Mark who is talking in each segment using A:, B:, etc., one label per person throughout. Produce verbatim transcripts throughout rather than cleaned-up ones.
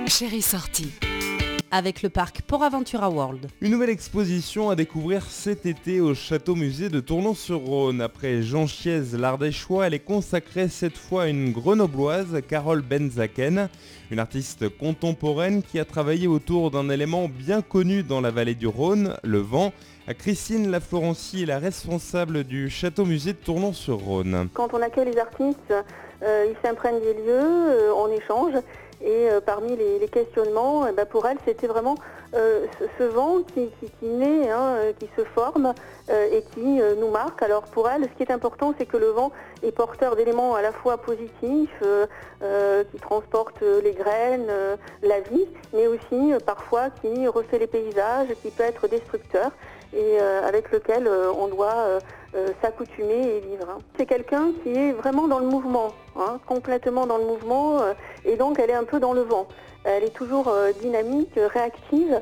A: Chérie sortie.
B: Avec le parc PortAventura World.
C: Une nouvelle exposition à découvrir cet été au Château-Musée de Tournon-sur-Rhône. Après Jean Chiez, l'Ardéchois, elle est consacrée cette fois à une Grenobloise, Carole Benzaken, une artiste contemporaine qui a travaillé autour d'un élément bien connu dans la vallée du Rhône, le vent. Christine Laflorency est la responsable du Château-Musée de Tournon-sur-Rhône.
D: Quand on accueille les artistes, euh, ils s'imprègnent des lieux, euh, on échange. Et euh, parmi les, les questionnements, eh ben pour elle, c'était vraiment euh, ce, ce vent qui, qui, qui naît, hein, qui se forme euh, et qui euh, nous marque. Alors pour elle, ce qui est important, c'est que le vent est porteur d'éléments à la fois positifs, euh, euh, qui transportent les graines, euh, la vie, mais aussi euh, parfois qui refait les paysages, qui peut être destructeur et euh, avec lequel euh, on doit euh, euh, s'accoutumer et vivre. Hein. C'est quelqu'un qui est vraiment dans le mouvement, hein, complètement dans le mouvement, euh, et donc elle est un peu dans le vent. Elle est toujours euh, dynamique, réactive,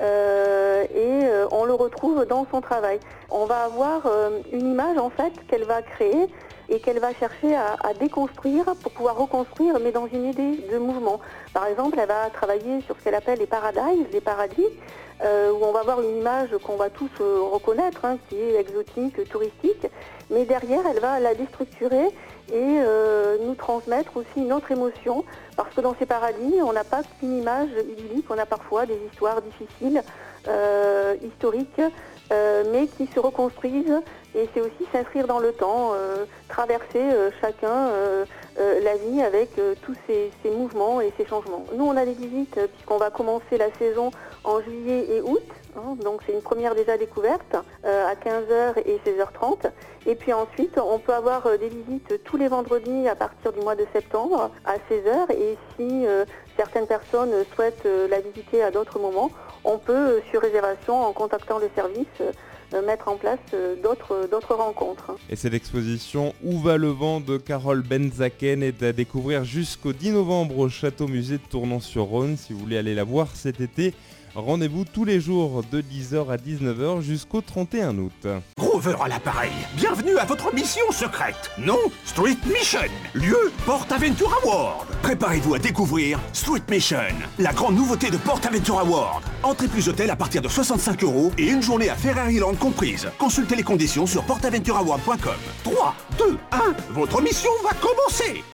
D: euh, et euh, on le retrouve dans son travail. On va avoir euh, une image en fait qu'elle va créer et qu'elle va chercher à, à déconstruire pour pouvoir reconstruire, mais dans une idée de mouvement. Par exemple, elle va travailler sur ce qu'elle appelle les paradises, les paradis, euh, où on va avoir une image qu'on va tous euh, reconnaître, hein, qui est exotique, touristique, mais derrière, elle va la déstructurer et euh, nous transmettre aussi une autre émotion, parce que dans ces paradis, on n'a pas qu'une image idyllique, on a parfois des histoires difficiles, euh, historiques, euh, mais qui se reconstruisent, et c'est aussi s'inscrire dans le temps, euh, traverser euh, chacun euh, euh, la vie avec euh, tous ces, ces mouvements et ces changements. Nous, on a des visites, euh, puisqu'on va commencer la saison en juillet et août, hein, donc c'est une première déjà découverte, euh, à quinze heures et seize heures trente. Et puis ensuite, on peut avoir euh, des visites tous les vendredis à partir du mois de septembre à seize heures. Et si euh, certaines personnes souhaitent euh, la visiter à d'autres moments, on peut, euh, sur réservation, en contactant le service, euh, mettre en place euh, d'autres, d'autres rencontres.
C: Et cette exposition Où va le vent de Carole Benzaken est à découvrir jusqu'au dix novembre au Château-Musée de Tournon-sur-Rhône. Si vous voulez aller la voir cet été, rendez-vous tous les jours de dix heures à dix-neuf heures jusqu'au trente et un août.
E: Grover à l'appareil. Bienvenue à votre mission secrète. Nom, Street Mission. Lieu, PortAventura World. Préparez-vous à découvrir Street Mission, la grande nouveauté de PortAventura World. Entrée plus hôtel à partir de soixante-cinq euros et une journée à Ferraryland comprise. Consultez les conditions sur portaventura world point com. trois, deux, un, votre mission va commencer.